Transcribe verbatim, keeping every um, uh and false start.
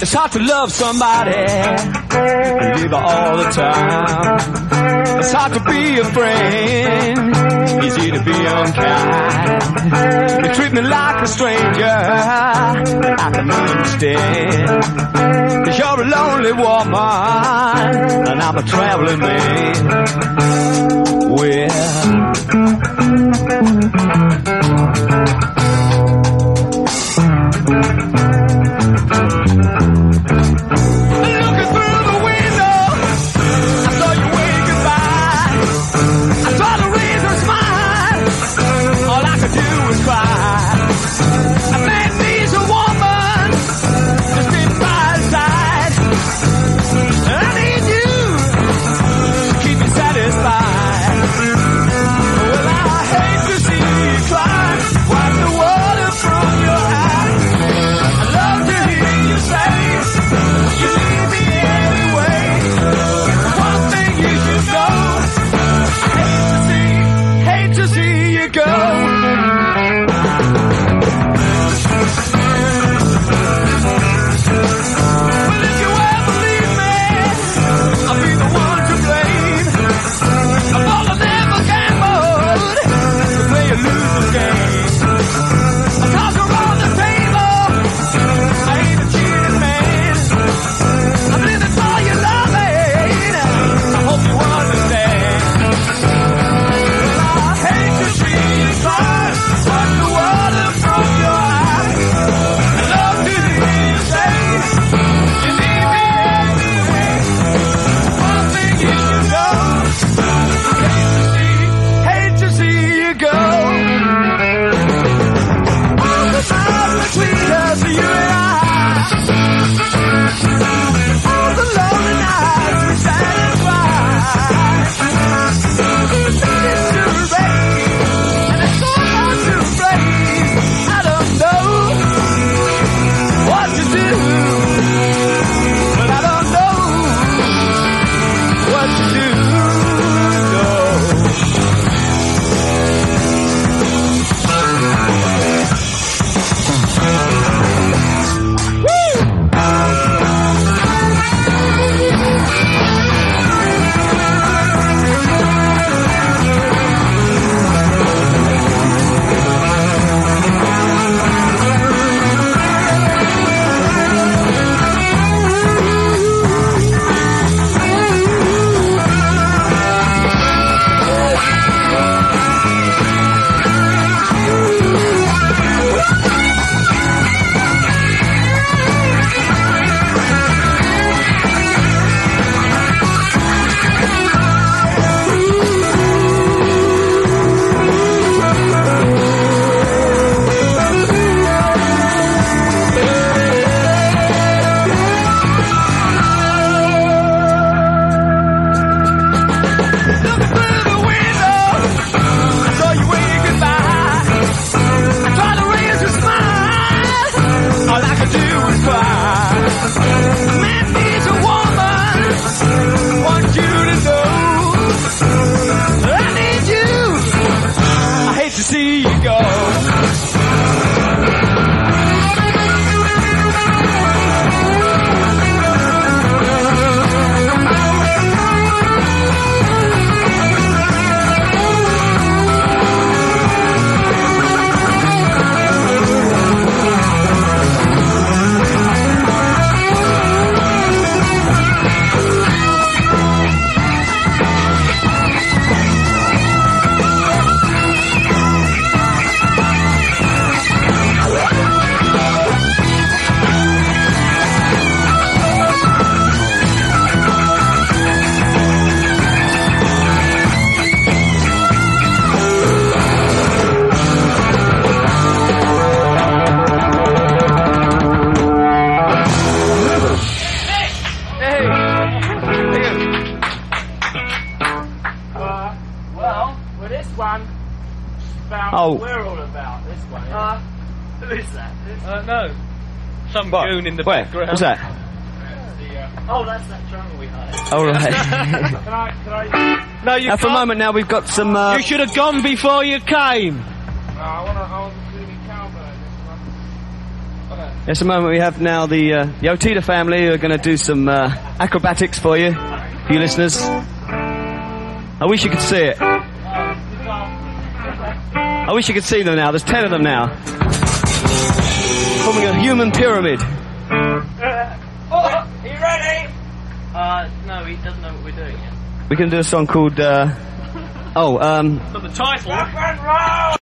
It's hard to love somebody and live all the time. It's hard to be a friend, easy to be unkind. You treat me like a stranger, and I can understand. Cause you're a lonely woman, and I'm a traveling man. Well, Oh. We're all about this one. Yeah? Uh, Who is that? Who's uh, no. Some What? goon in the Where? background. What's that? the, uh, oh, that's that drummer we hired. Oh, right. Can I, can I... No, you Now, for a can't. moment now, we've got some... Uh, You should have gone before you came. No, I want to, I want to do the cowbird. It's a moment we have now the uh, Yotida family who are going to do some uh, acrobatics for you, for you listeners. I wish you could see it. I wish you could see them now. There's ten of them now. Forming a human pyramid. Oh, are you ready? Uh, no, he doesn't know what we're doing yet. We can do a song called, uh, oh, um... But the title... Rock and roll!